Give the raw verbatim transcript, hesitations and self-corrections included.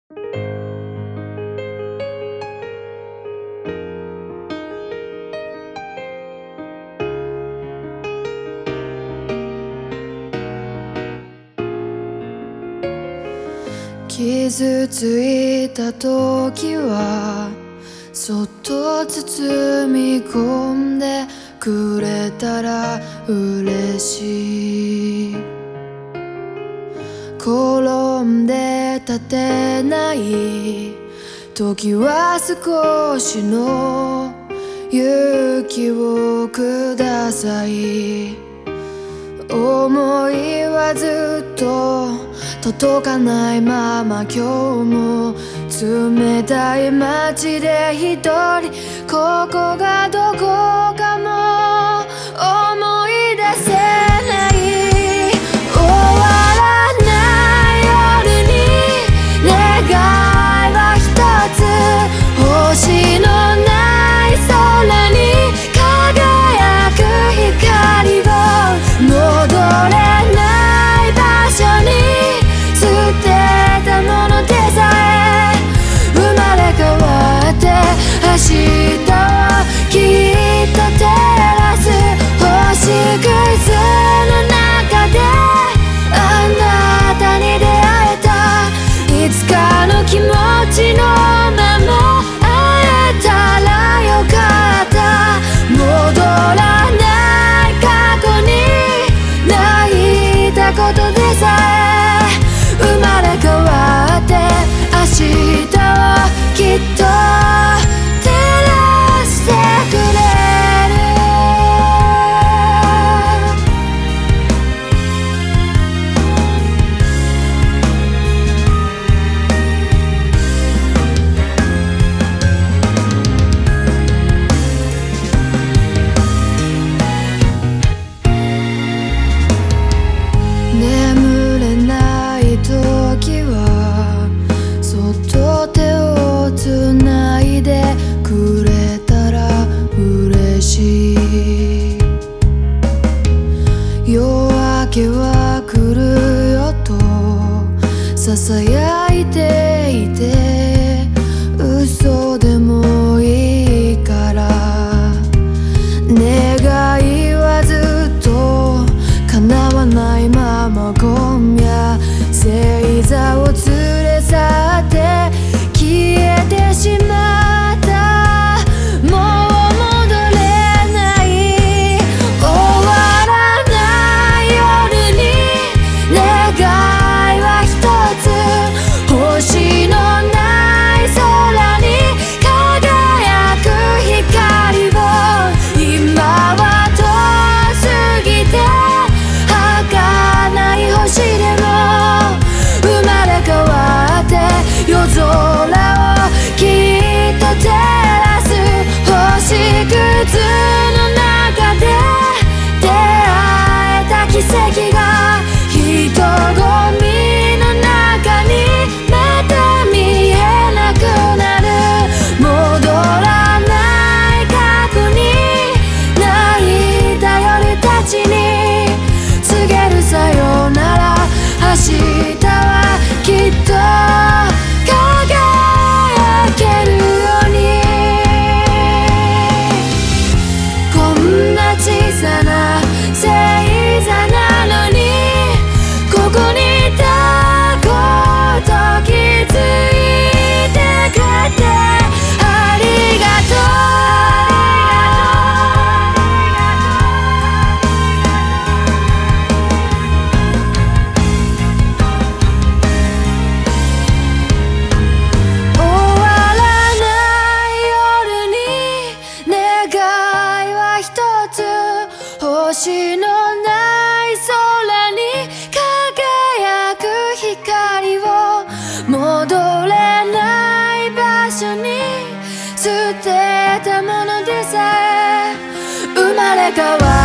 傷ついた時はそっと包み込んでくれたら嬉しい。転んで立てない時は少しの勇気をください。思いはずっと届かないまま今日も冷たい街で一人、ここがどこかも思い出せない。終わらない夜に願いは一つ、星のない空に輝く光を、戻れない場所に捨てたものでさえ生まれ変わって明日をきっと照らす星屑の中であなたに出会えた。いつかの気持ちのまま会えたらよかった。戻らない過去に泣いたことでさえ生まれ変わって明日をきっと照らしてくれる。眠れない時はそっと手をつないでくれたら嬉しい。夜明けは来るよと囁いていて、嘘でもいいから願いはずっと叶わないまま今夜星座を連れ去って消えてしまった。もう戻れない。終わらない夜に願いは一つ、星のない空に輝く光を、今は遠すぎて儚い星でも生まれ変わって夜空をきっと照らす星屑の中で出会えた奇跡が人混みの中にまた見えなくなる。戻らない過去に泣いた夜たちに告げるさよなら。明日はきっと輝けるように。こんな小さな星座なのにここにいたこと気づいてくれてありがとう。終わらない夜に願いは一つ、星のない空に輝く光を、戻れない場所に捨てたものでさえ生まれ変わ